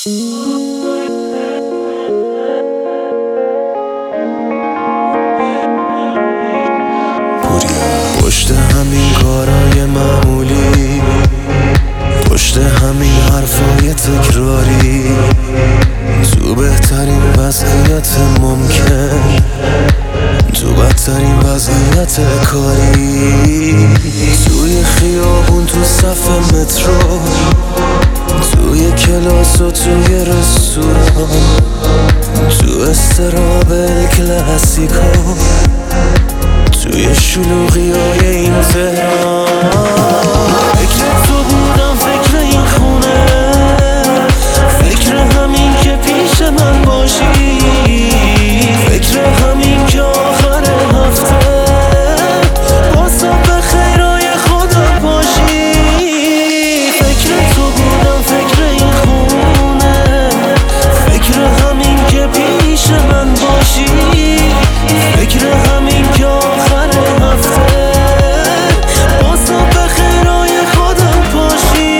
پشت همین کارای معمولی، پشت همین حرفای تکراری، تو بهترین وضعیت ممکن، تو بدترین وضعیت کاری، توی خیابون، تو صف مترو، توی کلاس و توی رستوران، تو استراب کلاسیکو، توی شلوغیای این تهران. فکر تو بودم، فکر این خونه، فکر همین که پیش من باشی، فکر همین که آخر هفته بازم به خیرای خودم باشی. فکر تو بودم، فکر این خونه، فکر همین که پیش من باشی، فکر همین که آخر هفته بازم به خیرای خودم باشی.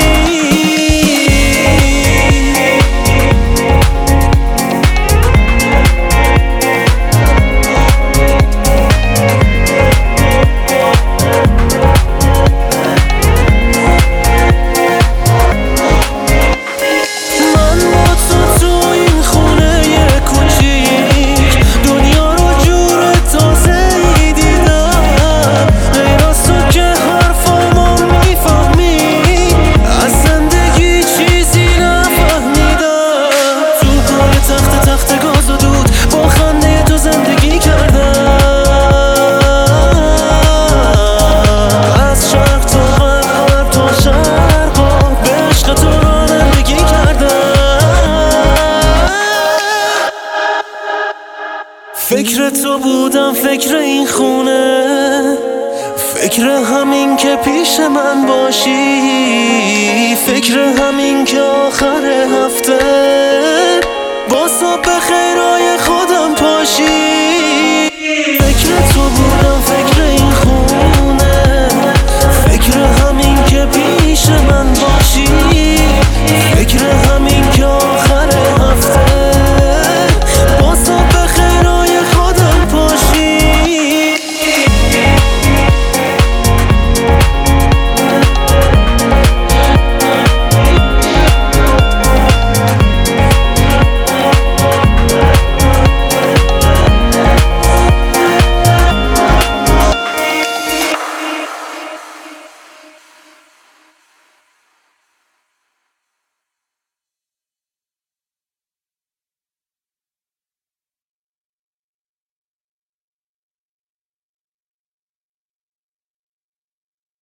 من با تو تو این خونه کوچیک دنیا رو جور تازه‌ای دیدم، غیر از تو که حرفامو میفهمی، از زندگی چیزی نفهمیدم. تو پای تخت گاز و دود با خنده تو زندگی کردم، از شرق تا غرب، غرب تا شرق به عشق تو رانندگی کردم. فکر تو بودم، فکر این خونه، فکر همین که پیش من باشی، فکر همین که آخر